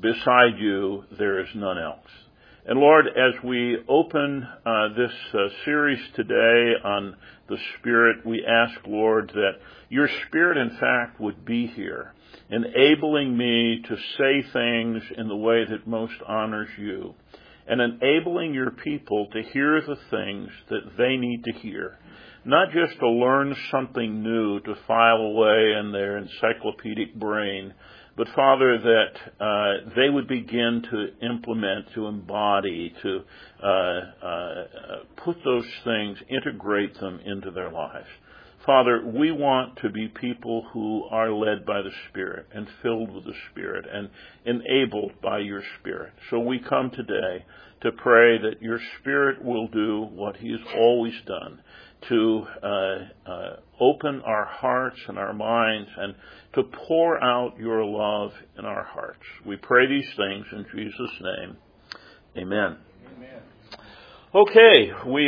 Beside you, there is none else. And Lord, as we open this series today on the Spirit, we ask, Lord, that your Spirit, in fact, would be here, enabling me to say things in the way that most honors you, and enabling your people to hear the things that they need to hear, not just to learn something new to file away in their encyclopedic brain, but, Father, that they would begin to implement, to embody, to put those things, integrate them into their lives. Father, we want to be people who are led by the Spirit and filled with the Spirit and enabled by your Spirit. So we come today to pray that your Spirit will do what he has always done, to open our hearts and our minds and to pour out your love in our hearts. We pray these things in Jesus' name. Amen. Amen. Okay, we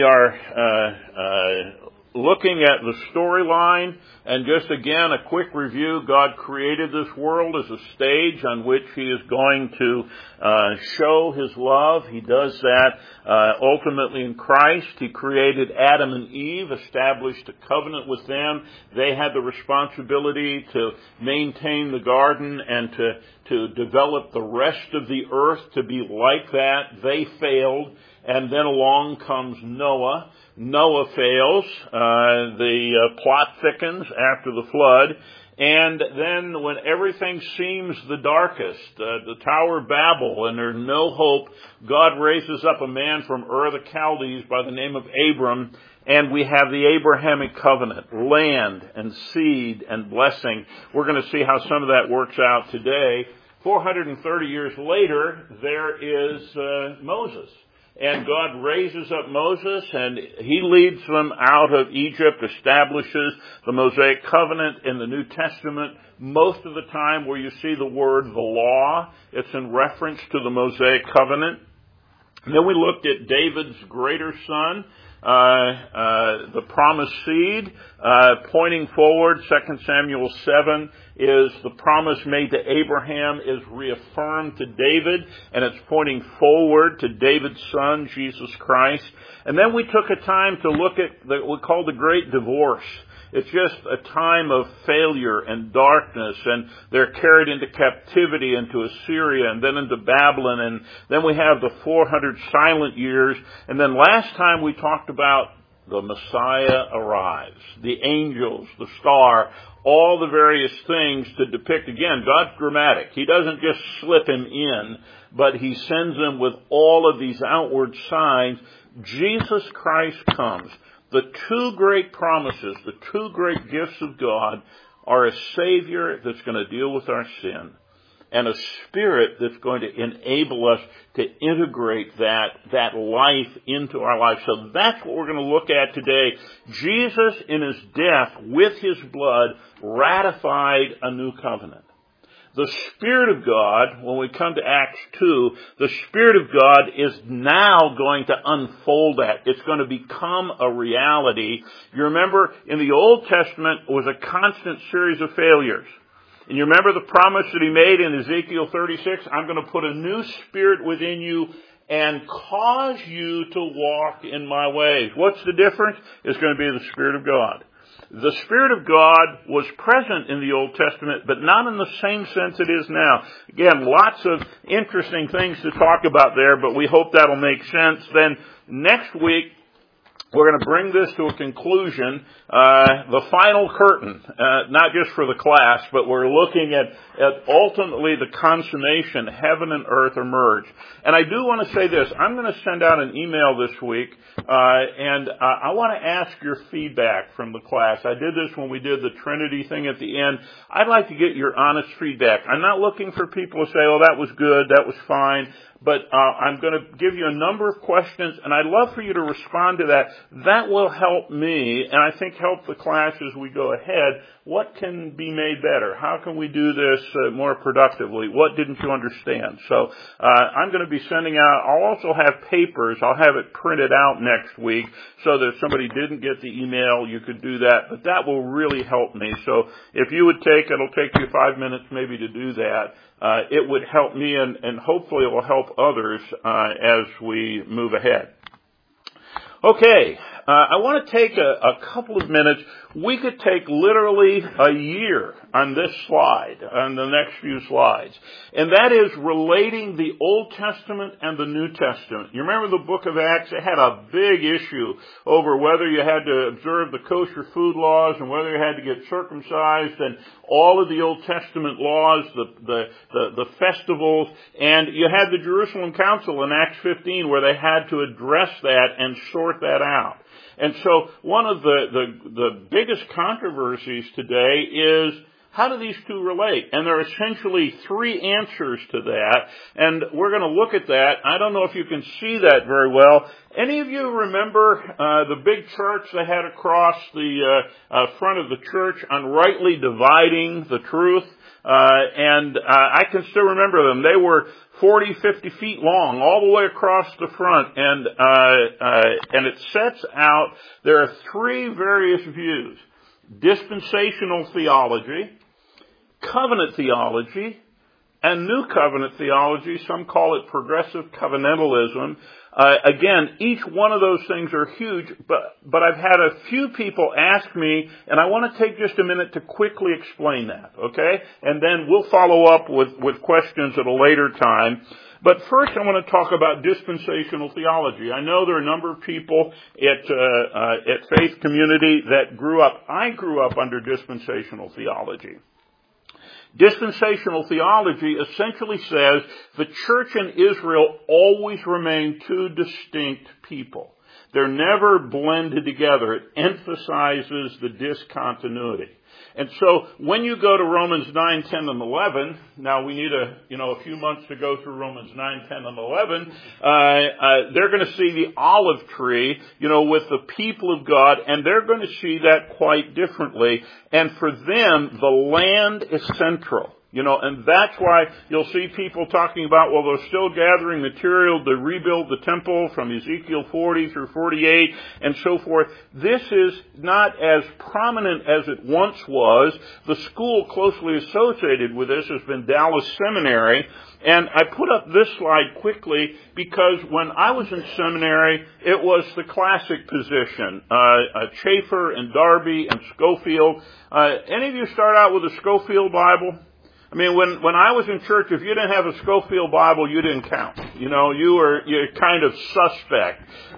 are looking at the storyline, and just again a quick review. God created this world as a stage on which he is going to show his love. He does that ultimately in Christ. He created Adam and Eve, established a covenant with them. They had the responsibility to maintain the garden and to develop the rest of the earth to be like that. They failed, and then along comes Noah. Noah fails. The plot thickens after the flood. And then when everything seems the darkest, the Tower of Babel, and there's no hope, God raises up a man from Ur of the Chaldees by the name of Abram, and we have the Abrahamic covenant, land and seed and blessing. We're going to see how some of that works out today. 430 years later, there is Moses. And God raises up Moses, and he leads them out of Egypt, establishes the Mosaic covenant in the New Testament. Most of the time where you see the word the law, it's in reference to the Mosaic covenant. And then we looked at David's greater son, the promised seed, pointing forward. 2 Samuel 7 is the promise made to Abraham is reaffirmed to David, and it's pointing forward to David's son, Jesus Christ. And then we took a time to look at what we call the Great Divorce. It's just a time of failure and darkness, and they're carried into captivity into Assyria and then into Babylon, and then we have the 400 silent years. And then last time we talked about the Messiah arrives, the angels, the star, all the various things to depict. Again, God's dramatic. He doesn't just slip him in, but he sends him with all of these outward signs. Jesus Christ comes. The two great promises, the two great gifts of God are a Savior that's going to deal with our sin and a Spirit that's going to enable us to integrate that life into our life. So that's what we're going to look at today. Jesus, in his death, with his blood, ratified a new covenant. The Spirit of God, when we come to Acts 2, the Spirit of God is now going to unfold that. It's going to become a reality. You remember, in the Old Testament, it was a constant series of failures. And you remember the promise that he made in Ezekiel 36? I'm going to put a new spirit within you and cause you to walk in my ways. What's the difference? It's going to be the Spirit of God. The Spirit of God was present in the Old Testament, but not in the same sense it is now. Again, lots of interesting things to talk about there, but we hope that'll make sense. Then next week, we're going to bring this to a conclusion, the final curtain, not just for the class, but we're looking at ultimately the consummation, heaven and earth emerge. And I do want to say this, I'm going to send out an email this week, and I want to ask your feedback from the class. I did this when we did the Trinity thing at the end. I'd like to get your honest feedback. I'm not looking for people to say, oh, that was good, that was fine. But I'm going to give you a number of questions, and I'd love for you to respond to that. That will help me, and I think help the class as we go ahead. What can be made better? How can we do this more productively? What didn't you understand? So I'm going to be sending out, I'll also have papers. I'll have it printed out next week so that if somebody didn't get the email, you could do that. But that will really help me. So if you would it'll take you 5 minutes maybe to do that. it would help me, and hopefully it will help others as we move ahead. Okay, I want to take a couple of minutes. We could take literally a year on this slide, on the next few slides. And that is relating the Old Testament and the New Testament. You remember the book of Acts? It had a big issue over whether you had to observe the kosher food laws and whether you had to get circumcised and all of the Old Testament laws, the festivals. And you had the Jerusalem Council in Acts 15 where they had to address that and sort that out. And so one of the biggest controversies today is, how do these two relate? And there are essentially three answers to that, and we're going to look at that. I don't know if you can see that very well. Any of you remember the big charts they had across the front of the church on rightly dividing the truth? I can still remember them. They were 40, 50 feet long, all the way across the front, and it sets out, there are three various views: dispensational theology, covenant theology, and new covenant theology. Some call it progressive covenantalism. Again, each one of those things are huge, but I've had a few people ask me, and I want to take just a minute to quickly explain that, okay? And then we'll follow up with questions at a later time. But first I want to talk about dispensational theology. I know there are a number of people at Faith Community that I grew up under dispensational theology. Dispensational theology essentially says the church in Israel always remained two distinct people. They're never blended together. It emphasizes the discontinuity. And so when you go to Romans 9, 10, and 11, now we need a few months to go through Romans 9, 10, and 11, they're going to see the olive tree, with the people of God, and they're going to see that quite differently. And for them, the land is central. And that's why you'll see people talking about, well, they're still gathering material to rebuild the temple from Ezekiel 40 through 48 and so forth. This is not as prominent as it once was. The school closely associated with this has been Dallas Seminary. And I put up this slide quickly because when I was in seminary, it was the classic position. Chafer and Darby and Schofield. Any of you start out with a Schofield Bible? I mean, when I was in church, if you didn't have a Schofield Bible, you didn't count. You're kind of suspect.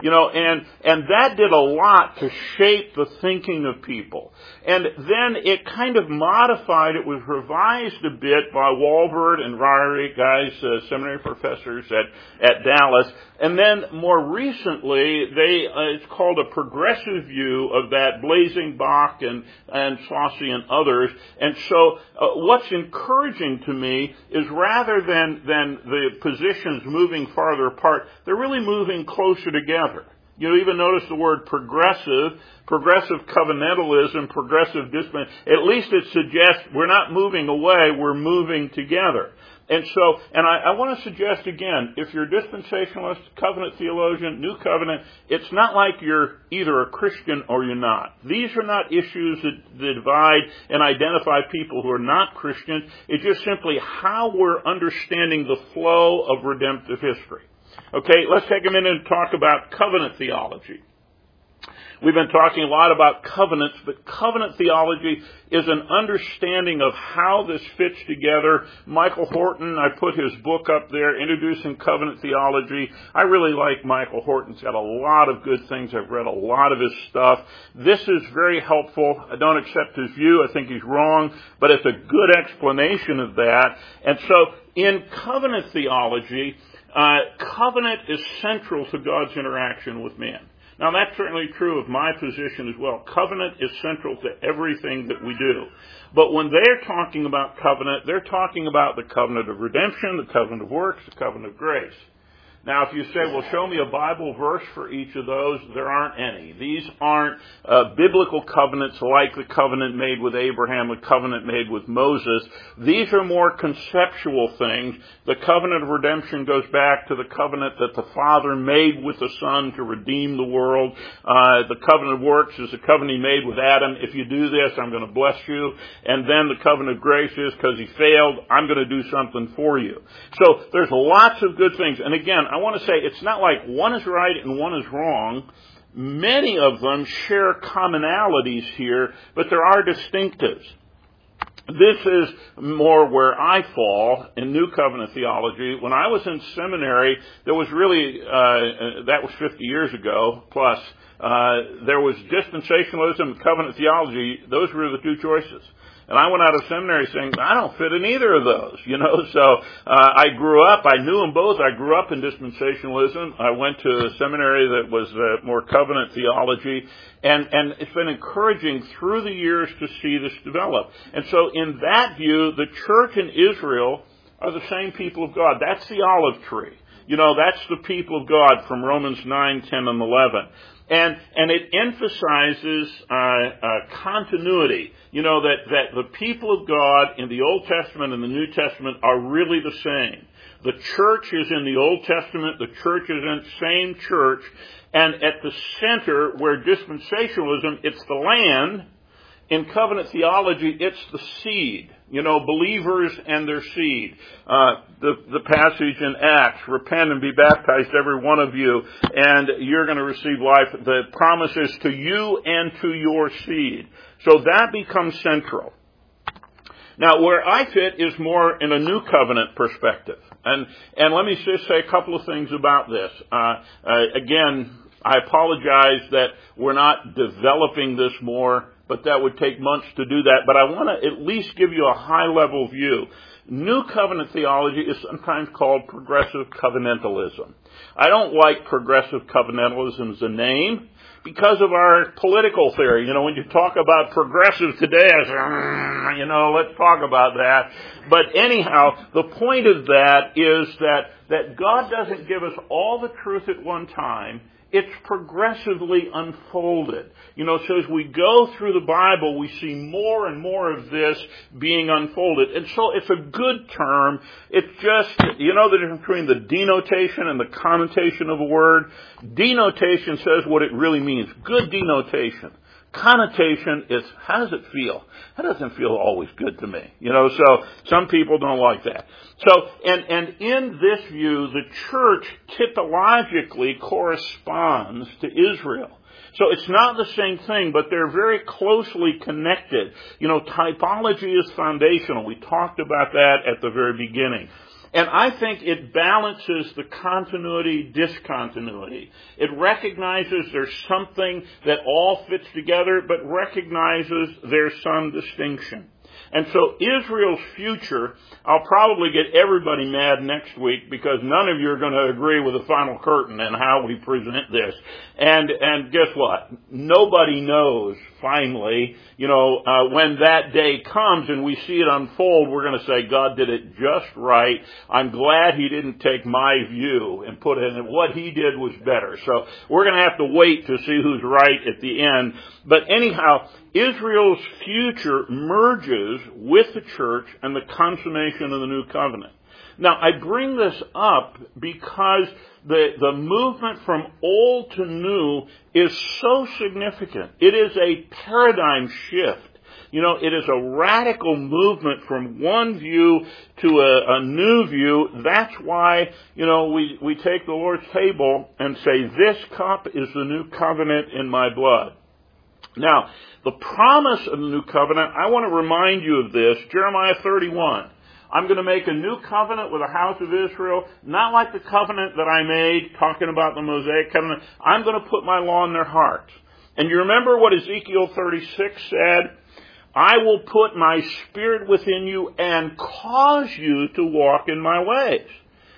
And that did a lot to shape the thinking of people. And then it kind of modified, it was revised a bit by Walvoord and Ryrie, guys, seminary professors at Dallas. And then more recently, it's called a progressive view of that, Blazing Bach and Saucy and others. And so what's encouraging to me is rather than the positions moving farther apart, they're really moving closer together. You even notice the word progressive covenantalism, progressive discipline. At least it suggests we're not moving away, we're moving together. And so, I want to suggest again, if you're a dispensationalist, covenant theologian, new covenant, it's not like you're either a Christian or you're not. These are not issues that divide and identify people who are not Christians. It's just simply how we're understanding the flow of redemptive history. Okay, let's take a minute and talk about covenant theology. We've been talking a lot about covenants, but covenant theology is an understanding of how this fits together. Michael Horton, I put his book up there, Introducing Covenant Theology. I really like Michael Horton. He's got a lot of good things. I've read a lot of his stuff. This is very helpful. I don't accept his view. I think he's wrong, but it's a good explanation of that. And so in covenant theology, covenant is central to God's interaction with man. Now, that's certainly true of my position as well. Covenant is central to everything that we do. But when they're talking about covenant, they're talking about the covenant of redemption, the covenant of works, the covenant of grace. Now, if you say, well, show me a Bible verse for each of those, there aren't any. These aren't biblical covenants like the covenant made with Abraham, the covenant made with Moses. These are more conceptual things. The covenant of redemption goes back to the covenant that the Father made with the Son to redeem the world. The covenant of works is the covenant he made with Adam. If you do this, I'm going to bless you. And then the covenant of grace is because he failed, I'm going to do something for you. So there's lots of good things. And again, I want to say it's not like one is right and one is wrong. Many of them share commonalities here, but there are distinctives. This is more where I fall in New Covenant theology. When I was in seminary, there was really, that was 50 years ago, plus, there was dispensationalism and covenant theology. Those were the two choices. And I went out of seminary saying, I don't fit in either of those, So, I grew up, I knew them both. I grew up in dispensationalism. I went to a seminary that was more covenant theology. And it's been encouraging through the years to see this develop. And so in that view, the church in Israel are the same people of God. That's the olive tree. That's the people of God from Romans 9, 10, and 11. And it emphasizes continuity. That the people of God in the Old Testament and the New Testament are really the same. The church is in the Old Testament. The church is in the same church. And at the center, where dispensationalism, it's the land. In covenant theology, it's the seed. Believers and their seed. The passage in Acts, repent and be baptized, every one of you, and you're going to receive life. The promise is to you and to your seed. So that becomes central. Now, where I fit is more in a new covenant perspective. And let me just say a couple of things about this. Again, I apologize that we're not developing this more, but that would take months to do that. But I want to at least give you a high-level view. New covenant theology is sometimes called progressive covenantalism. I don't like progressive covenantalism as a name because of our political theory. When you talk about progressive today, I say, let's talk about that. But anyhow, the point of that is that God doesn't give us all the truth at one time. It's progressively unfolded. So as we go through the Bible, we see more and more of this being unfolded. And so it's a good term. It's just, the difference between the denotation and the connotation of a word. Denotation says what it really means. Good denotation. Connotation is, how does it feel? That doesn't feel always good to me. So some people don't like that. So, and in this view, the church typologically corresponds to Israel. So it's not the same thing, but they're very closely connected. Typology is foundational. We talked about that at the very beginning. And I think it balances the continuity, discontinuity. It recognizes there's something that all fits together, but recognizes there's some distinction. And so Israel's future, I'll probably get everybody mad next week because none of you are going to agree with the final curtain and how we present this. And guess what? Nobody knows, finally, when that day comes and we see it unfold, we're going to say, God did it just right. I'm glad he didn't take my view and put it in. What he did was better. So we're going to have to wait to see who's right at the end. But anyhow, Israel's future merges with the church and the consummation of the new covenant. Now, I bring this up because the movement from old to new is so significant. It is a paradigm shift. It is a radical movement from one view to a new view. That's why, we take the Lord's table and say, this cup is the new covenant in my blood. Now, the promise of the new covenant, I want to remind you of this. Jeremiah 31. I'm going to make a new covenant with the house of Israel, not like the covenant that I made, talking about the Mosaic covenant. I'm going to put my law in their hearts. And you remember what Ezekiel 36 said? I will put my spirit within you and cause you to walk in my ways.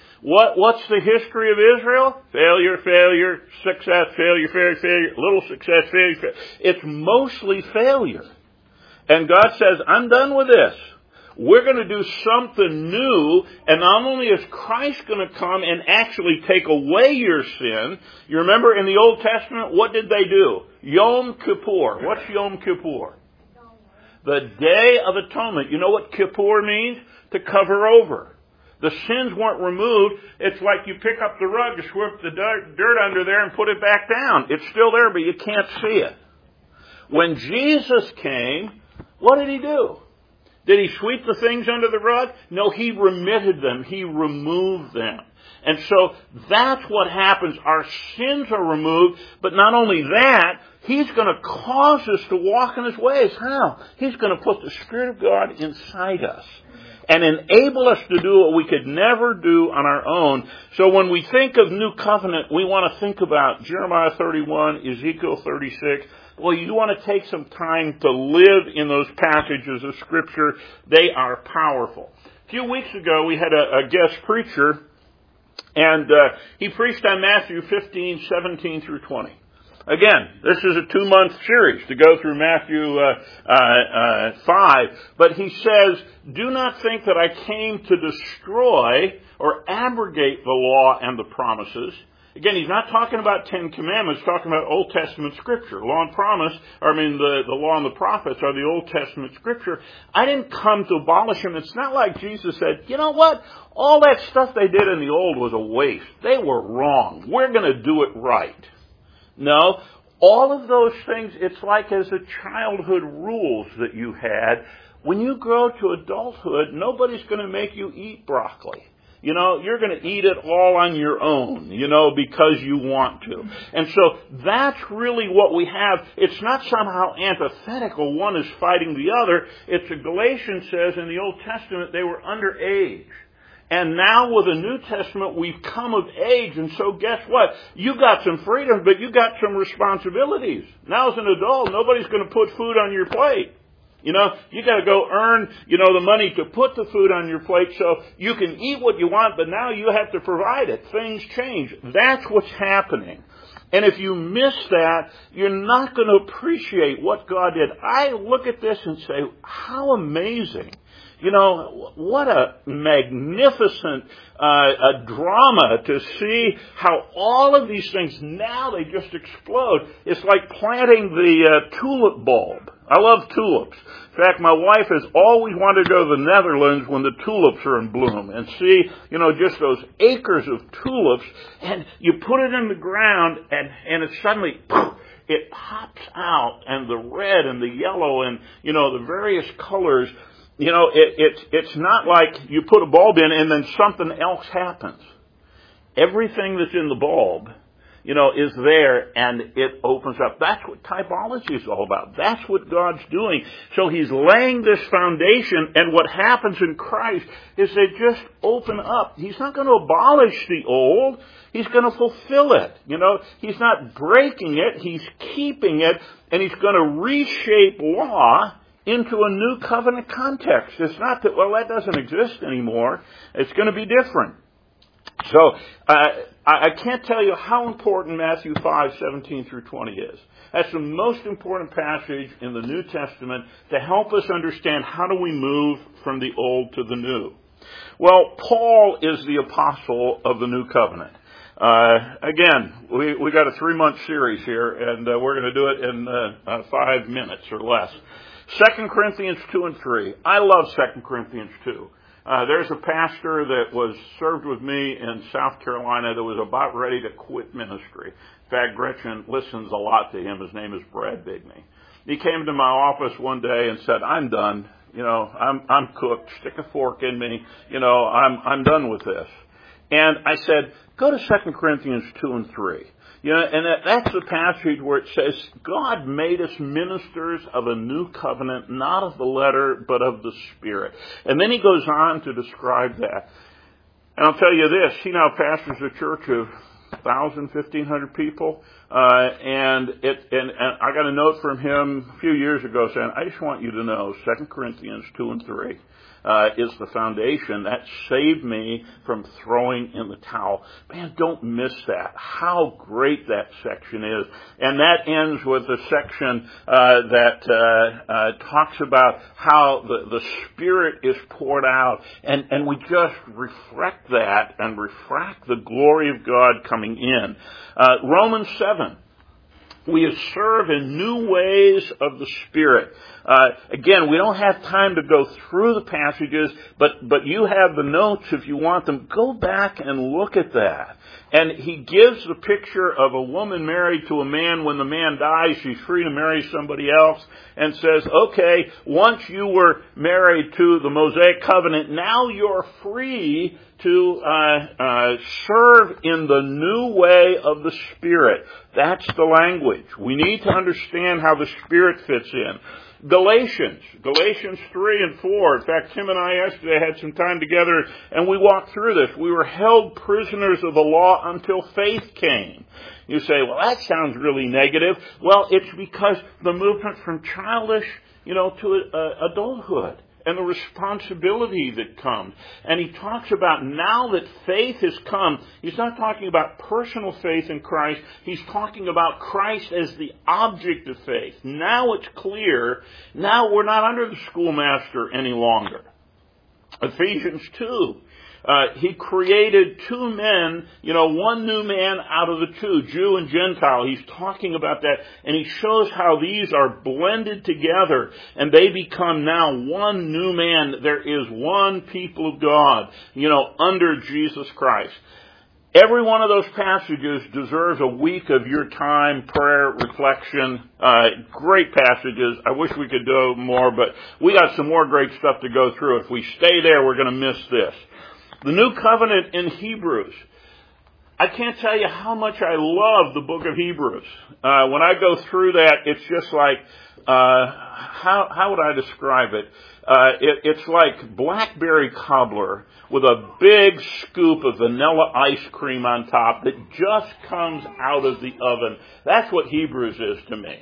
What's the history of Israel? Failure, success, failure, little success, failure. It's mostly failure. And God says, I'm done with this. We're going to do something new, and not only is Christ going to come and actually take away your sin. You remember in the Old Testament, what did they do? Yom Kippur. What's Yom Kippur? The Day of Atonement. You know what Kippur means? To cover over. The sins weren't removed. It's like you pick up the rug, you sweep the dirt under there and put it back down. It's still there, but you can't see it. When Jesus came, what did He do? Did He sweep the things under the rug? No, He remitted them. He removed them. And so that's what happens. Our sins are removed, but not only that, He's going to cause us to walk in His ways. How? He's going to put the Spirit of God inside us and enable us to do what we could never do on our own. So when we think of New Covenant, we want to think about Jeremiah 31, Ezekiel 36. Well, you want to take some time to live in those passages of Scripture. They are powerful. A few weeks ago, we had a guest preacher, and he preached on Matthew 15, 17 through 20. Again, this is a 2-month series to go through Matthew 5. But he says, do not think that I came to destroy or abrogate the law and the promises. Again, he's not talking about 10 Commandments, he's talking about Old Testament Scripture. Law and promise, the law and the prophets are the Old Testament Scripture. I didn't come to abolish them. It's not like Jesus said, you know what? All that stuff they did in the old was a waste. They were wrong. We're going to do it right. No, all of those things, it's like as the childhood rules that you had. When you grow to adulthood, nobody's going to make you eat broccoli. You know, you're going to eat it all on your own, because you want to. And so that's really what we have. It's not somehow antithetical. One is fighting the other. It's what Galatians says in the Old Testament, they were underage. And now with the New Testament, we've come of age. And so guess what? You got some freedom, but you got some responsibilities. Now as an adult, nobody's going to put food on your plate. You got to go earn, the money to put the food on your plate so you can eat what you want, but now you have to provide it. Things change. That's what's happening. And if you miss that, you're not going to appreciate what God did. I look at this and say, how amazing. What a magnificent drama to see how all of these things, now they just explode. It's like planting the tulip bulb. I love tulips. In fact, my wife has always wanted to go to the Netherlands when the tulips are in bloom and see, just those acres of tulips. And you put it in the ground and it suddenly, it pops out, and the red and the yellow and, the various colors. It's not like you put a bulb in and then something else happens. Everything that's in the bulb, is there, and it opens up. That's what typology is all about. That's what God's doing. So He's laying this foundation, and what happens in Christ is they just open up. He's not going to abolish the old. He's going to fulfill it. He's not breaking it. He's keeping it, and He's going to reshape law into a new covenant context. It's not that, that doesn't exist anymore. It's going to be different. So, I can't tell you how important Matthew 5, 17 through 20 is. That's the most important passage in the New Testament to help us understand how do we move from the old to the new. Well, Paul is the apostle of the new covenant. Again, we got a 3-month series here, and we're going to do it in 5 minutes or less. 2 Corinthians 2 and 3. I love 2 Corinthians 2. There's a pastor that was served with me in South Carolina that was about ready to quit ministry. In fact, Gretchen listens a lot to him. His name is Brad Bigney. He came to my office one day and said, I'm done. I'm cooked. Stick a fork in me. I'm done with this. And I said, go to 2 Corinthians 2 and 3. And that's the passage where it says, God made us ministers of a new covenant, not of the letter, but of the Spirit. And then he goes on to describe that. And I'll tell you this, he now pastors a church of 1,000, 1,500 people. And I got a note from him a few years ago saying, I just want you to know 2 Corinthians 2 and 3. is the foundation. That saved me from throwing in the towel. Man, don't miss that. How great that section is. And that ends with a section that talks about how the Spirit is poured out. And we just reflect that and refract the glory of God coming in. Romans 7. We serve in new ways of the Spirit. Again, we don't have time to go through the passages, but you have the notes if you want them. Go back and look at that. And he gives the picture of a woman married to a man. When the man dies, she's free to marry somebody else, and says, okay, once you were married to the Mosaic covenant, now you're free to serve in the new way of the Spirit. That's the language. We need to understand how the Spirit fits in. Galatians 3 and 4. In fact, Tim and I yesterday had some time together and we walked through this. We were held prisoners of the law until faith came. You say, well, that sounds really negative. Well, it's because the movement from childish, to adulthood. And the responsibility that comes. And he talks about now that faith has come, he's not talking about personal faith in Christ, he's talking about Christ as the object of faith. Now it's clear, now we're not under the schoolmaster any longer. Ephesians 2. He created two men, one new man out of the two, Jew and Gentile. He's talking about that, and he shows how these are blended together, and they become now one new man. There is one people of God, under Jesus Christ. Every one of those passages deserves a week of your time, prayer, reflection. Great passages. I wish we could do more, but we got some more great stuff to go through. If we stay there, we're going to miss this. The New Covenant in Hebrews. I can't tell you how much I love the book of Hebrews. When I go through that, it's just like, how would I describe it? It's like blackberry cobbler with a big scoop of vanilla ice cream on top that just comes out of the oven. That's what Hebrews is to me.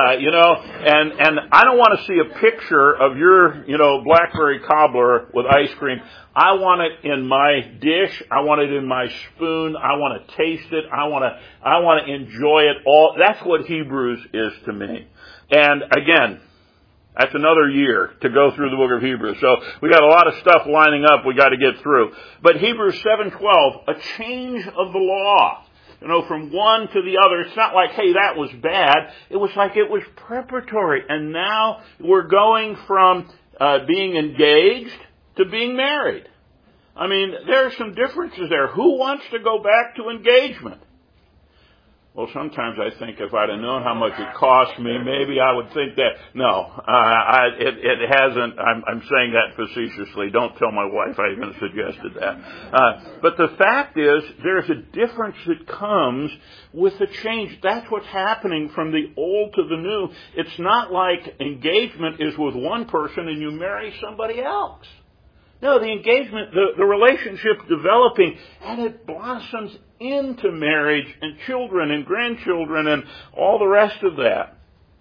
And I don't want to see a picture of your, blackberry cobbler with ice cream. I want it in my dish. I want it in my spoon. I want to taste it. I want to enjoy it all. That's what Hebrews is to me. And again, that's another year to go through the book of Hebrews. So we got a lot of stuff lining up we got to get through. But Hebrews 7:12, a change of the law. From one to the other. It's not like, hey, that was bad. It was like it was preparatory. And now we're going from being engaged to being married. I mean, there are some differences there. Who wants to go back to engagement? Well, sometimes I think if I'd have known how much it cost me, maybe I would think that. No, it hasn't. I'm saying that facetiously. Don't tell my wife I even suggested that. But the fact is, there's a difference that comes with the change. That's what's happening from the old to the new. It's not like engagement is with one person and you marry somebody else. No, the engagement, the relationship developing, and it blossoms into marriage and children and grandchildren and all the rest of that.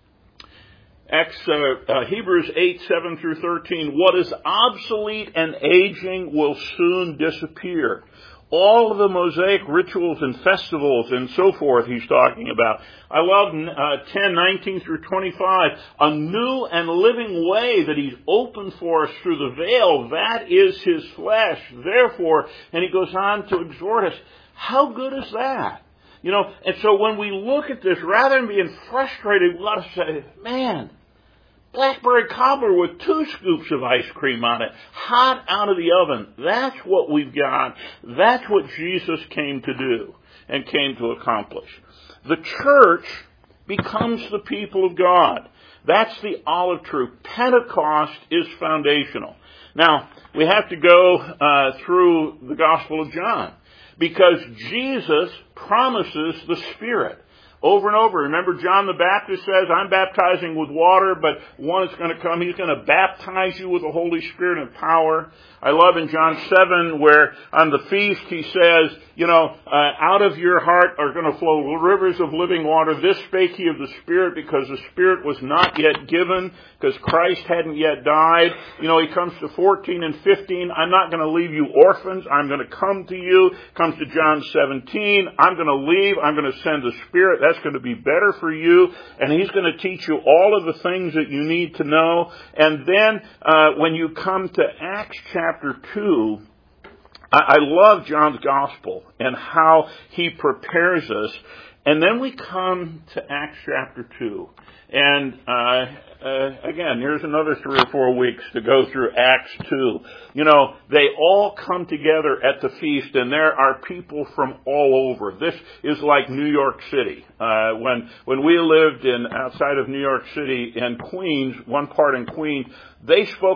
Hebrews 8:7-13. What is obsolete and aging will soon disappear. All of the Mosaic rituals and festivals and so forth he's talking about. I love 10:19-25. A new and living way that he's opened for us through the veil, that is his flesh. Therefore, and he goes on to exhort us, how good is that? And so when we look at this, rather than being frustrated, we ought to say, man, blackberry cobbler with 2 scoops of ice cream on it, hot out of the oven. That's what we've got. That's what Jesus came to do and came to accomplish. The church becomes the people of God. That's the olive tree. Pentecost is foundational. Now, we have to go through the Gospel of John because Jesus promises the Spirit. Over and over. Remember, John the Baptist says, I'm baptizing with water, but one is going to come. He's going to baptize you with the Holy Spirit and power. I love in John 7 where on the feast he says, out of your heart are going to flow rivers of living water. This spake he of the Spirit because the Spirit was not yet given, because Christ hadn't yet died. He comes to 14 and 15. I'm not going to leave you orphans. I'm going to come to you. Comes to John 17. I'm going to leave. I'm going to send the Spirit. That's going to be better for you. And he's going to teach you all of the things that you need to know. And then when you come to Acts chapter 2, I love John's gospel and how he prepares us. And then we come to Acts chapter 2. And again, here's another 3 or 4 weeks to go through Acts 2. They all come together at the feast, and there are people from all over. This is like New York City. When we lived outside of New York City in Queens, one part in Queens, they spoke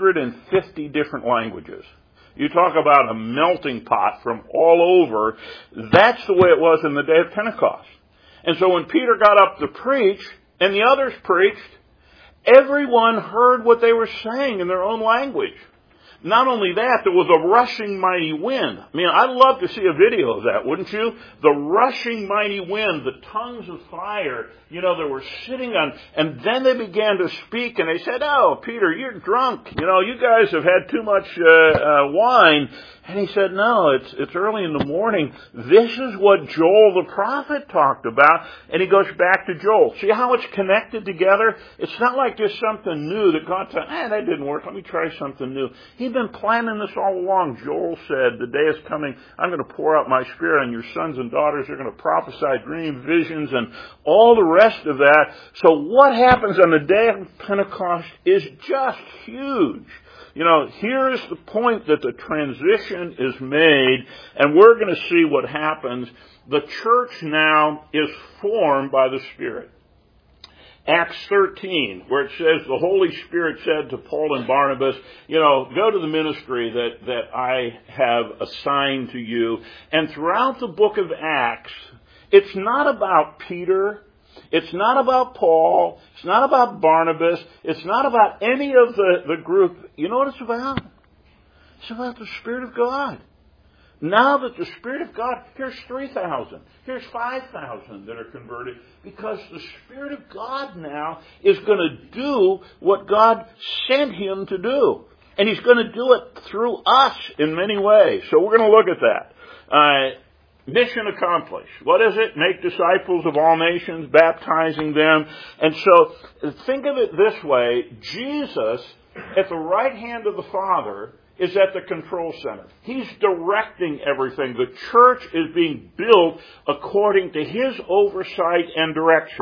150 different languages. You talk about a melting pot from all over. That's the way it was in the day of Pentecost. And so when Peter got up to preach, and the others preached, everyone heard what they were saying in their own language. Not only that, there was a rushing mighty wind. I'd love to see a video of that, wouldn't you? The rushing mighty wind, the tongues of fire, they were sitting on, and then they began to speak, and they said, "Oh, Peter, you're drunk. You guys have had too much wine." And he said, "No, it's early in the morning. This is what Joel the prophet talked about." And he goes back to Joel. See how it's connected together? It's not like there's something new that God said, that didn't work. Let me try something new. He'd been planning this all along. Joel said, the day is coming, I'm going to pour out my Spirit on your sons and daughters. They're going to prophesy, dream, visions, and all the rest of that. So what happens on the day of Pentecost is just huge. Here is the point that the transition is made, and we're going to see what happens. The church now is formed by the Spirit. Acts 13, where it says the Holy Spirit said to Paul and Barnabas, go to the ministry that I have assigned to you. And throughout the book of Acts, it's not about Peter. It's not about Paul. It's not about Barnabas. It's not about any of the group. You know what it's about? It's about the Spirit of God. Now that the Spirit of God, here's 3,000, here's 5,000 that are converted, because the Spirit of God now is going to do what God sent Him to do. And He's going to do it through us in many ways. So we're going to look at that. Mission accomplished. What is it? Make disciples of all nations, baptizing them. And so think of it this way. Jesus, at the right hand of the Father, is at the control center. He's directing everything. The church is being built according to His oversight and direction.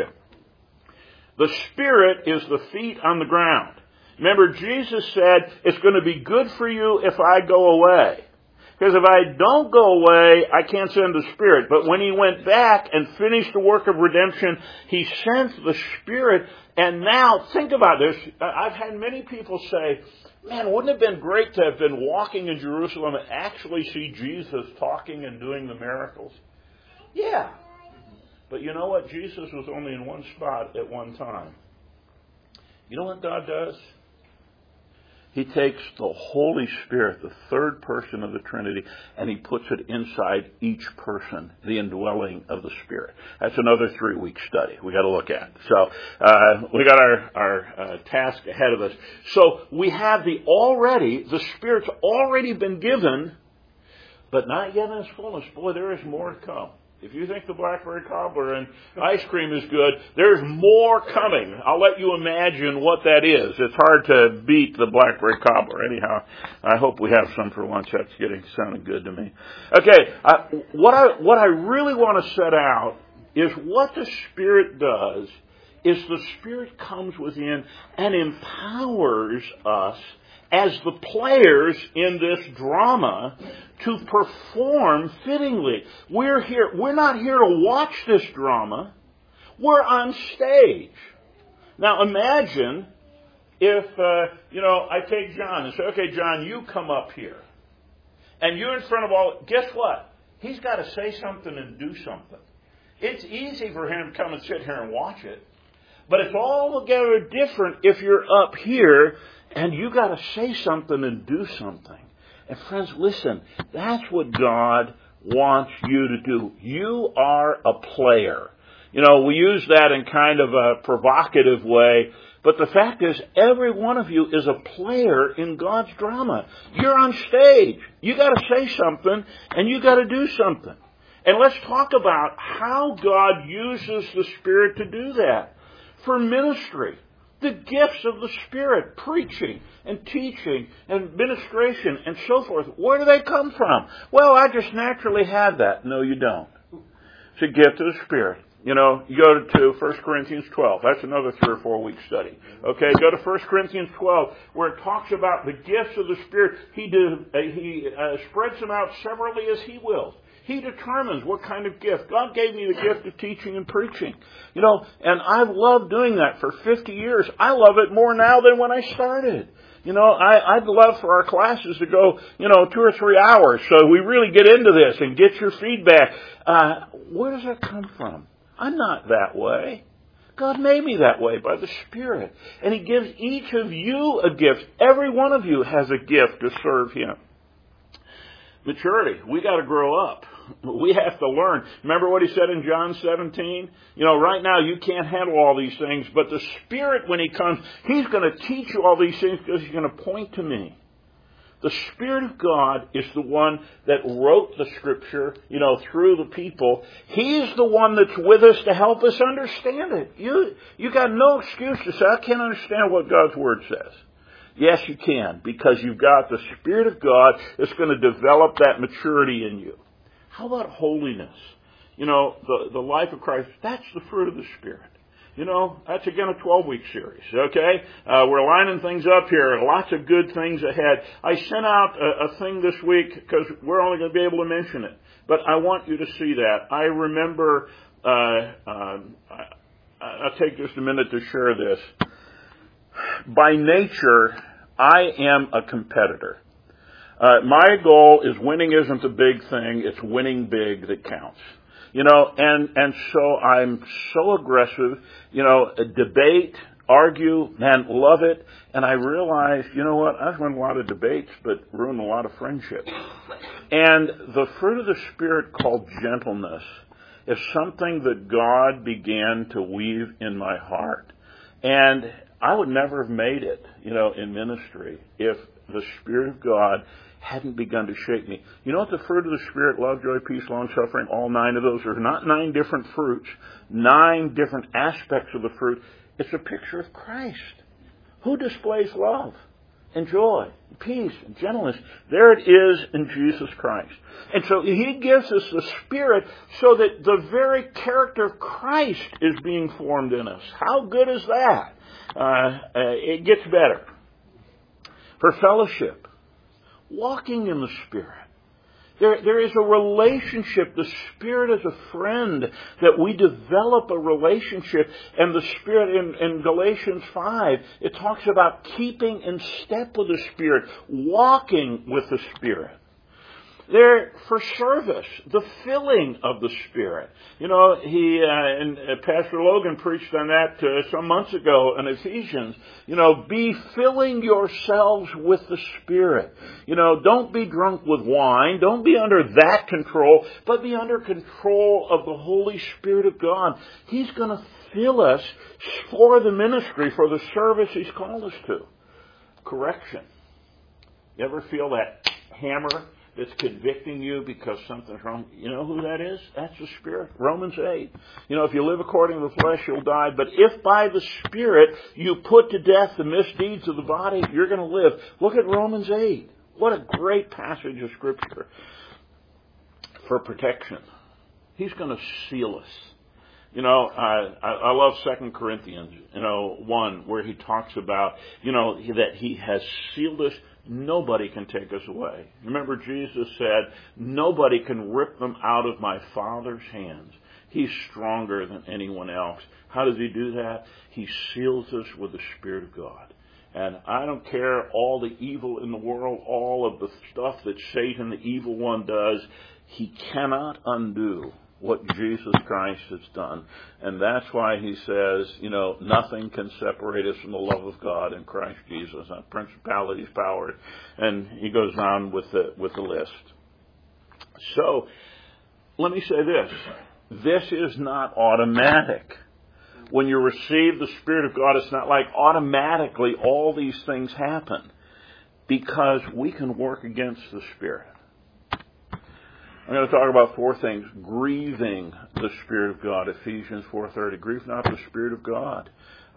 The Spirit is the feet on the ground. Remember, Jesus said, it's going to be good for you if I go away. Because if I don't go away, I can't send the Spirit. But when He went back and finished the work of redemption, He sent the Spirit. And now, think about this. I've had many people say, man, wouldn't it have been great to have been walking in Jerusalem and actually see Jesus talking and doing the miracles? Yeah. But you know what? Jesus was only in one spot at one time. You know what God does? He takes the Holy Spirit, the third person of the Trinity, and He puts it inside each person, the indwelling of the Spirit. That's another 3-week study we got to look at. So we got our task ahead of us. So we have the Spirit's already been given, but not yet in its fullness. Boy, there is more to come. If you think the blackberry cobbler and ice cream is good, there's more coming. I'll let you imagine what that is. It's hard to beat the blackberry cobbler. Anyhow, I hope we have some for lunch. That's sounding good to me. Okay, what I really want to set out is what the Spirit does is the Spirit comes within and empowers us as the players in this drama to perform fittingly. We're not here to watch this drama. We're on stage. Now imagine if, I take John and say, okay, John, you come up here. And you're in front of all, guess what? He's got to say something and do something. It's easy for him to come and sit here and watch it. But it's altogether different if you're up here and you got to say something and do something. And friends, listen, that's what God wants you to do. You are a player. You know, we use that in kind of a provocative way, but the fact is every one of you is a player in God's drama. You're on stage. You got to say something and you got to do something. And let's talk about how God uses the Spirit to do that. For ministry, the gifts of the Spirit, preaching and teaching and ministration and so forth. Where do they come from? Well, I just naturally have that. No, you don't. It's a gift of the Spirit. You know, you go to 1 Corinthians 12. That's another 3 or 4 week study. Okay, go to 1 Corinthians 12, where it talks about the gifts of the Spirit. He spreads them out severally as He wills. He determines what kind of gift. God gave me the gift of teaching and preaching. You know, and I've loved doing that for 50 years. I love it more now than when I started. You know, I'd love for our classes to go, 2 or 3 hours so we really get into this and get your feedback. Where does that come from? I'm not that way. God made me that way by the Spirit. And He gives each of you a gift. Every one of you has a gift to serve Him. Maturity. We got to grow up. We have to learn. Remember what He said in John 17? Right now you can't handle all these things, but the Spirit, when He comes, He's going to teach you all these things because He's going to point to me. The Spirit of God is the one that wrote the Scripture, through the people. He's the one that's with us to help us understand it. You got no excuse to say, I can't understand what God's Word says. Yes, you can, because you've got the Spirit of God that's going to develop that maturity in you. How about holiness? The life of Christ, that's the fruit of the Spirit. That's again a 12-week series, okay? We're lining things up here. Lots of good things ahead. I sent out a thing this week because we're only going to be able to mention it. But I want you to see that. I remember, I'll take just a minute to share this. By nature, I am a competitor. My goal is winning isn't the big thing. It's winning big that counts. And so I'm so aggressive, debate, argue, man, love it. And I realized, I've won a lot of debates, but ruined a lot of friendships. And the fruit of the Spirit called gentleness is something that God began to weave in my heart. And I would never have made it, in ministry if the Spirit of God hadn't begun to shape me. You know what the fruit of the Spirit, love, joy, peace, long-suffering, all 9 of those are not 9 different fruits, 9 different aspects of the fruit. It's a picture of Christ. Who displays love and joy, and peace, and gentleness? There it is in Jesus Christ. And so He gives us the Spirit so that the very character of Christ is being formed in us. How good is that? It gets better. For fellowship, walking in the Spirit. There is a relationship. The Spirit is a friend, that we develop a relationship. And the Spirit in Galatians 5, it talks about keeping in step with the Spirit, walking with the Spirit. They're for service, the filling of the Spirit. And Pastor Logan preached on that some months ago in Ephesians. Be filling yourselves with the Spirit. Don't be drunk with wine. Don't be under that control, but be under control of the Holy Spirit of God. He's going to fill us for the ministry, for the service He's called us to. Correction. You ever feel that hammer that's convicting you because something's wrong? You know who that is? That's the Spirit. Romans 8. If you live according to the flesh, you'll die. But if by the Spirit you put to death the misdeeds of the body, you're going to live. Look at Romans 8. What a great passage of Scripture for protection. He's going to seal us. I love 2 Corinthians, 1, where he talks about, that He has sealed us. Nobody can take us away. Remember, Jesus said, nobody can rip them out of my Father's hands. He's stronger than anyone else. How does He do that? He seals us with the Spirit of God. And I don't care all the evil in the world, all of the stuff that Satan, the evil one, does. He cannot undo what Jesus Christ has done. And that's why he says, nothing can separate us from the love of God in Christ Jesus. Not principalities, powers, and he goes on with the list. So, let me say this. This is not automatic. When you receive the Spirit of God, it's not like automatically all these things happen, because we can work against the Spirit. I'm going to talk about 4 things. Grieving the Spirit of God, Ephesians 4:30. Grieve not the Spirit of God.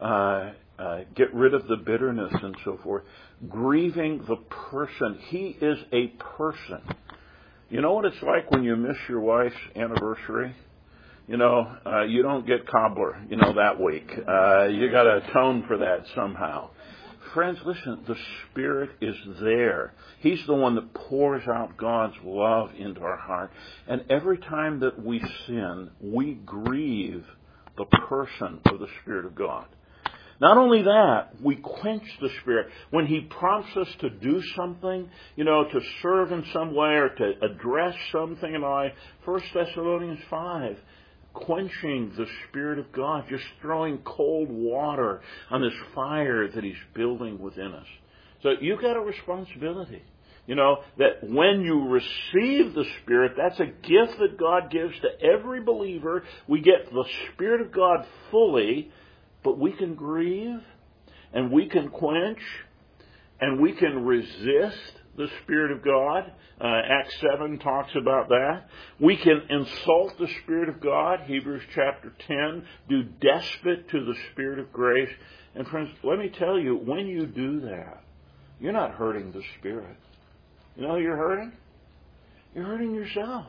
Get rid of the bitterness and so forth. Grieving the person. He is a person. You know what it's like when you miss your wife's anniversary? You don't get cobbler, that week. You got to atone for that somehow. Friends, listen, the Spirit is there. He's the one that pours out God's love into our heart. And every time that we sin, we grieve the person of the Spirit of God. Not only that, we quench the Spirit. When He prompts us to do something, to serve in some way or to address something in life, 1 Thessalonians 5, quenching the Spirit of God, just throwing cold water on this fire that He's building within us. So you've got a responsibility. That when you receive the Spirit, that's a gift that God gives to every believer. We get the Spirit of God fully, but we can grieve, and we can quench, and we can resist the Spirit of God. Acts 7 talks about that. We can insult the Spirit of God. Hebrews chapter 10, do despot to the Spirit of grace. And friends, let me tell you, when you do that, you're not hurting the Spirit. You know who you're hurting? You're hurting yourself.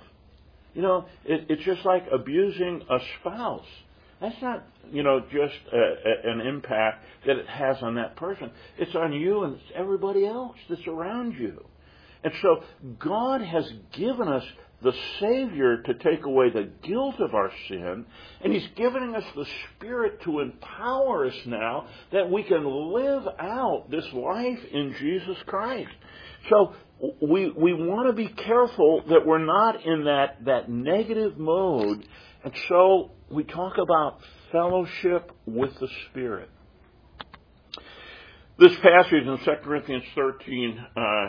It's just like abusing a spouse. That's not, just an impact that it has on that person. It's on you and it's everybody else that's around you. And so God has given us the Savior to take away the guilt of our sin, and He's given us the Spirit to empower us now that we can live out this life in Jesus Christ. So we want to be careful that we're not in that negative mode. And so we talk about fellowship with the Spirit. This passage in 2 Corinthians 13,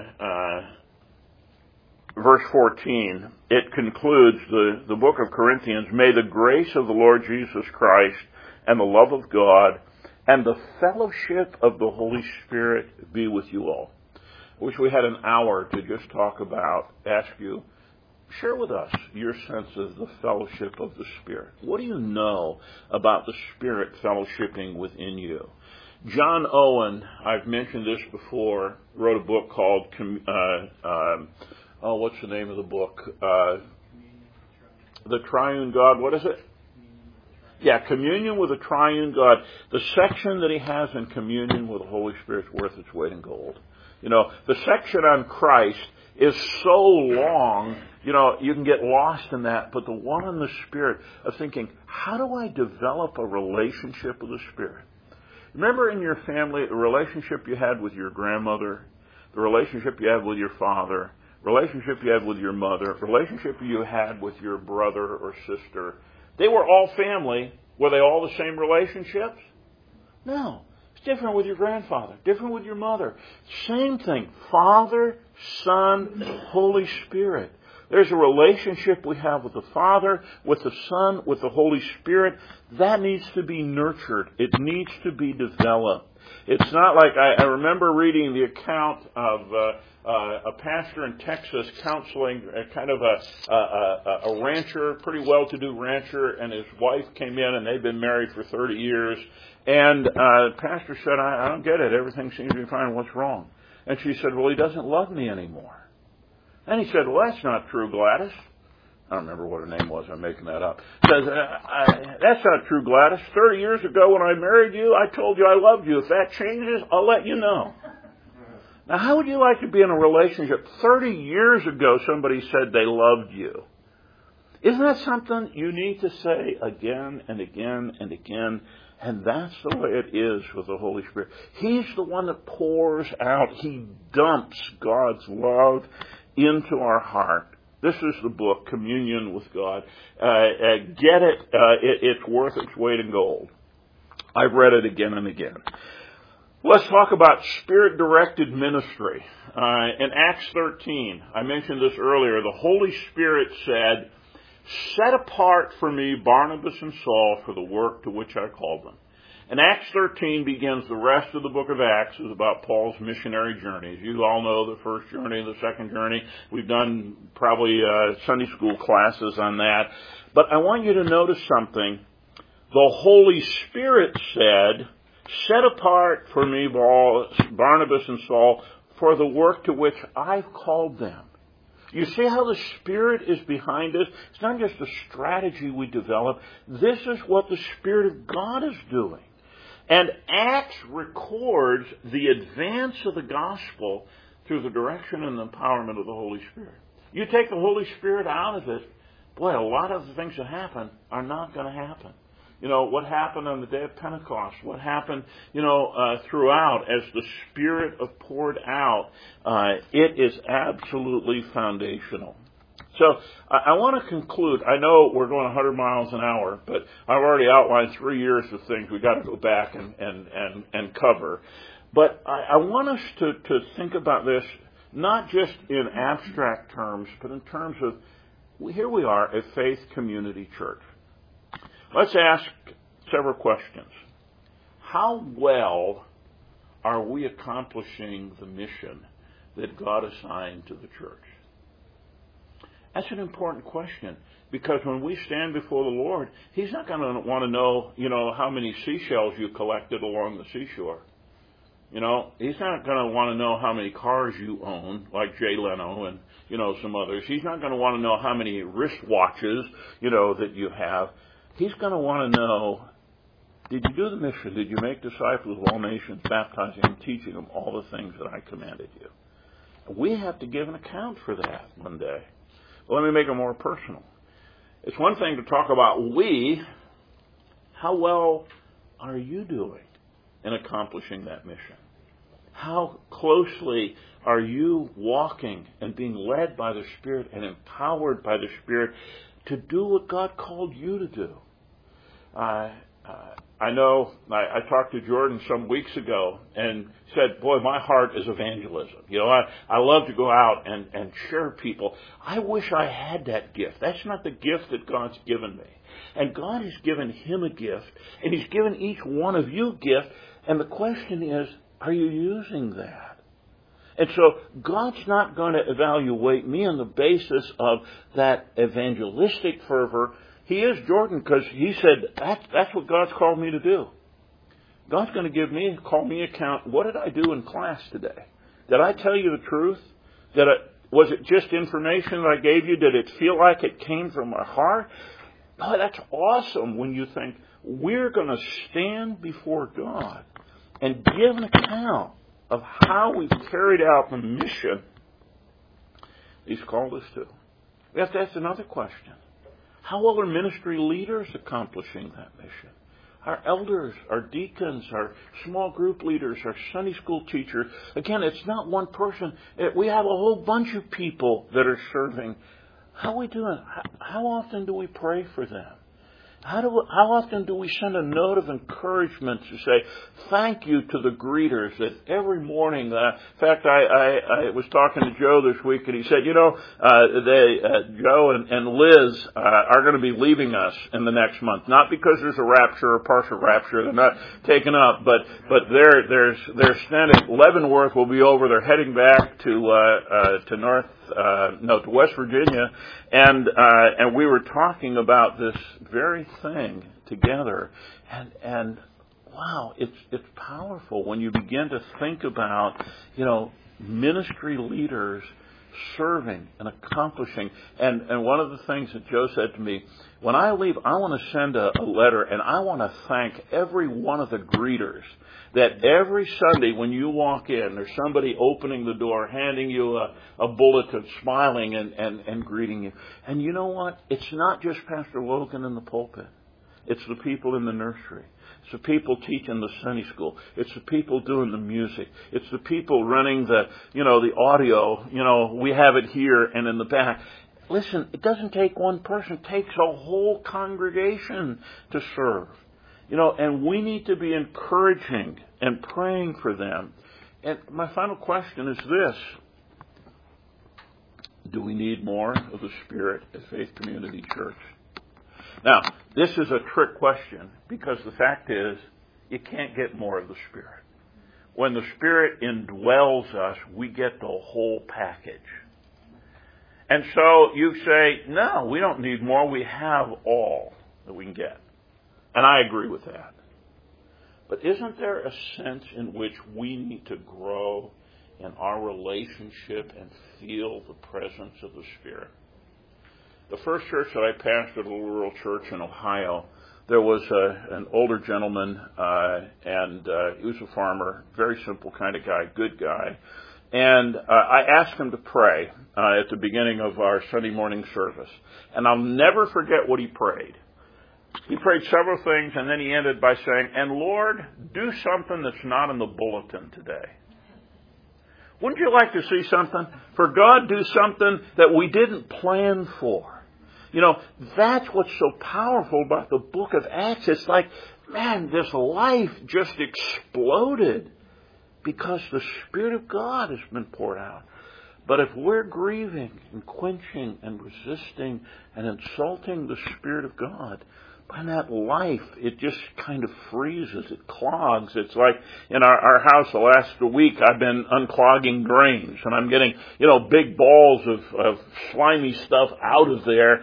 verse 14, it concludes the book of Corinthians, may the grace of the Lord Jesus Christ and the love of God and the fellowship of the Holy Spirit be with you all. I wish we had an hour to just talk about, ask you, share with us your sense of the fellowship of the Spirit. What do you know about the Spirit fellowshipping within you? John Owen, I've mentioned this before, wrote a book called, what's the name of the book? The Triune God, what is it? Yeah, Communion with the Triune God. The section that he has in Communion with the Holy Spirit is worth its weight in gold. The section on Christ is so long, you can get lost in that. But the one on the Spirit of thinking, how do I develop a relationship with the Spirit? Remember in your family, the relationship you had with your grandmother, the relationship you had with your father, relationship you had with your mother, relationship you had with your brother or sister. They were all family. Were they all the same relationships? No. It's different with your grandfather, different with your mother. Same thing. Father, Son, Holy Spirit. There's a relationship we have with the Father, with the Son, with the Holy Spirit. That needs to be nurtured. It needs to be developed. It's not like I remember reading the account of a pastor in Texas counseling kind of a rancher, pretty well-to-do rancher, and his wife came in, and they'd been married for 30 years. And the pastor said, I don't get it. Everything seems to be fine. What's wrong? And she said, well, he doesn't love me anymore. And he said, well, that's not true, Gladys. I don't remember what her name was. I'm making that up. Says, that's not true, Gladys. 30 years ago when I married you, I told you I loved you. If that changes, I'll let you know. Now, how would you like to be in a relationship? 30 years ago, somebody said they loved you. Isn't that something you need to say again and again and again? And that's the way it is with the Holy Spirit. He's the one that pours out. He dumps God's love into our heart. This is the book, Communion with God. Get it. It's worth its weight in gold. I've read it again and again. Let's talk about Spirit-directed ministry. In Acts 13, I mentioned this earlier, the Holy Spirit said, "Set apart for me Barnabas and Saul for the work to which I called them." And Acts 13 begins the rest of the book of Acts is about Paul's missionary journeys. You all know the first journey, the second journey. We've done probably Sunday school classes on that. But I want you to notice something. The Holy Spirit said, "Set apart for me Barnabas and Saul for the work to which I've called them." You see how the Spirit is behind us? It's not just a strategy we develop. This is what the Spirit of God is doing. And Acts records the advance of the gospel through the direction and the empowerment of the Holy Spirit. You take the Holy Spirit out of it, boy, a lot of the things that happen are not going to happen. You know, what happened on the day of Pentecost, what happened, throughout as the Spirit poured out, it is absolutely foundational. So I want to conclude. I know we're going 100 miles an hour, but I've already outlined 3 years of things we've got to go back and cover. But I want us to think about this not just in abstract terms, but in terms of, here we are, a faith community church. Let's ask several questions. How well are we accomplishing the mission that God assigned to the church? That's an important question, because when we stand before the Lord, He's not going to want to know, how many seashells you collected along the seashore. He's not going to want to know how many cars you own, like Jay Leno and, some others. He's not going to want to know how many wristwatches, that you have. He's going to want to know, did you do the mission? Did you make disciples of all nations, baptizing and teaching them all the things that I commanded you? We have to give an account for that one day. Well, let me make it more personal. It's one thing to talk about we. How well are you doing in accomplishing that mission? How closely are you walking and being led by the Spirit and empowered by the Spirit to do what God called you to do? I know I talked to Jordan some weeks ago and said, boy, my heart is evangelism. I love to go out and share people. I wish I had that gift. That's not the gift that God's given me. And God has given him a gift, and He's given each one of you a gift. And the question is, are you using that? And so God's not going to evaluate me on the basis of that evangelistic fervor. He is Jordan because he said, that's what God's called me to do. God's going to call me account. What did I do in class today? Did I tell you the truth? Was it just information that I gave you? Did it feel like it came from my heart? Oh, that's awesome when you think we're going to stand before God and give an account of how we've carried out the mission He's called us to. We have to ask another question. How well are ministry leaders accomplishing that mission? Our elders, our deacons, our small group leaders, our Sunday school teachers. Again, it's not one person. We have a whole bunch of people that are serving. How are we doing? How often do we pray for them? How often do we send a note of encouragement to say thank you to the greeters that every morning? In fact, I was talking to Joe this week, and he said, Joe and Liz are going to be leaving us in the next month, not because there's a rapture or partial rapture, they're not taken up, but their stint at Leavenworth will be over. They're heading back to West Virginia, and we were talking about this very thing together, and wow, it's powerful when you begin to think about, ministry leaders serving and accomplishing. And one of the things that Joe said to me, when I leave, I want to send a letter, and I want to thank every one of the greeters. That every Sunday when you walk in, there's somebody opening the door, handing you a bulletin, smiling and greeting you. And you know what? It's not just Pastor Logan in the pulpit. It's the people in the nursery. It's the people teaching the Sunday school. It's the people doing the music. It's the people running the audio. We have it here and in the back. listen, it doesn't take one person. It takes a whole congregation to serve. And we need to be encouraging and praying for them. And my final question is this. Do we need more of the Spirit at Faith Community Church? Now, this is a trick question because the fact is you can't get more of the Spirit. When the Spirit indwells us, we get the whole package. And so you say, no, we don't need more. We have all that we can get. And I agree with that. But isn't there a sense in which we need to grow in our relationship and feel the presence of the Spirit? The first church that I pastored, a little rural church in Ohio, there was an older gentleman, and he was a farmer, very simple kind of guy, good guy. And I asked him to pray at the beginning of our Sunday morning service. And I'll never forget what he prayed. He prayed several things, and then he ended by saying, and Lord, do something that's not in the bulletin today. Wouldn't you like to see something? For God, do something that we didn't plan for. That's what's so powerful about the book of Acts. It's like, man, this life just exploded because the Spirit of God has been poured out. But if we're grieving and quenching and resisting and insulting the Spirit of God, by that life, it just kind of freezes. It clogs. It's like in our house the last week, I've been unclogging drains, and I'm getting, big balls of slimy stuff out of there,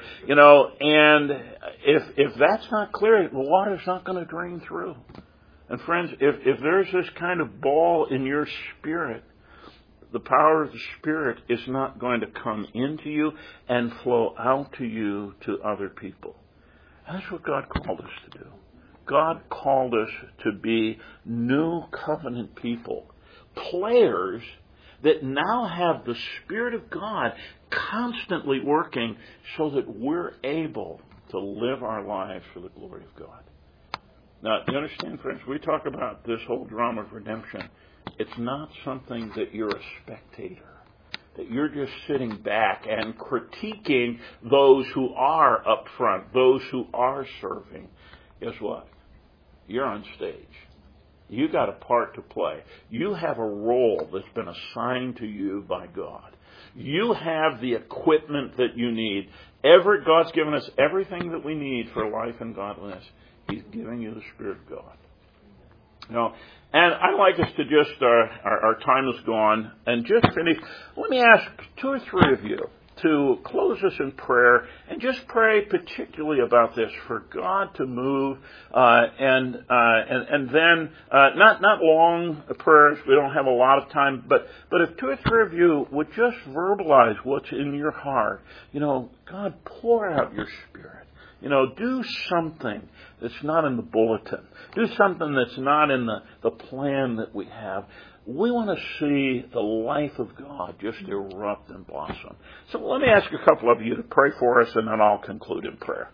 and if that's not clear, the water's not going to drain through. And friends, if there's this kind of ball in your spirit, the power of the Spirit is not going to come into you and flow out to you to other people. That's what God called us to do. God called us to be new covenant people, players that now have the Spirit of God constantly working so that we're able to live our lives for the glory of God. Now, you understand, friends, we talk about this whole drama of redemption. It's not something that you're a spectator, that you're just sitting back and critiquing those who are up front, those who are serving. Guess what? You're on stage. You got a part to play. You have a role that's been assigned to you by God. You have the equipment that you need. God's given us everything that we need for life and godliness. He's giving you the Spirit of God. And I'd like us to just, our time is gone, and just finish. Let me ask 2 or 3 of you to close us in prayer and just pray particularly about this, for God to move, and then not long prayers. We don't have a lot of time, but if 2 or 3 of you would just verbalize what's in your heart, God, pour out your Spirit. Do something that's not in the bulletin. Do something that's not in the plan that we have. We want to see the life of God just erupt and blossom. So let me ask a couple of you to pray for us, and then I'll conclude in prayer.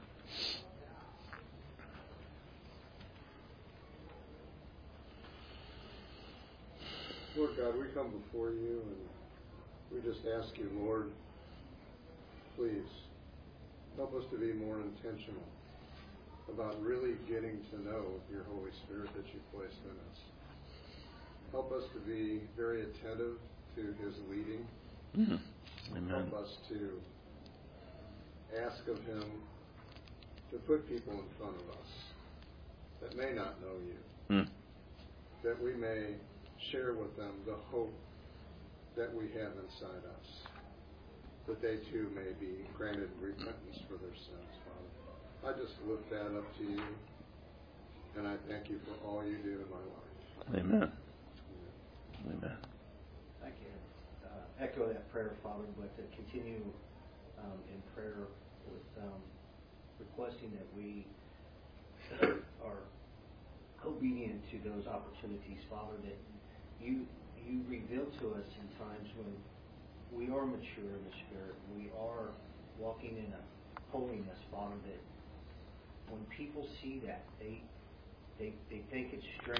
Lord God, we come before you, and we just ask you, Lord, please help us to be more intentional about really getting to know your Holy Spirit that you've placed in us. Help us to be very attentive to his leading. Mm-hmm. Amen. Help us to ask of him to put people in front of us that may not know you, that we may share with them the hope that we have inside us, that they too may be granted repentance for their sins, Father. I just lift that up to you, and I thank you for all you do in my life. Amen. Amen. I can echo that prayer, Father, but to continue in prayer with requesting that we are obedient to those opportunities, Father, that you reveal to us in times when we are mature in the Spirit, we are walking in a holiness, Father, that when people see that, they think it's strange.